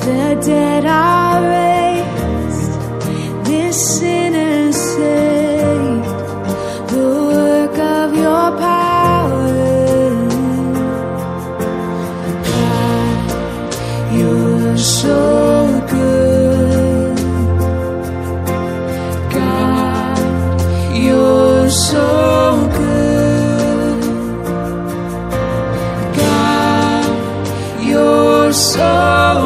The dead are raised, this sinner saved. The work of your power, God, you're so good.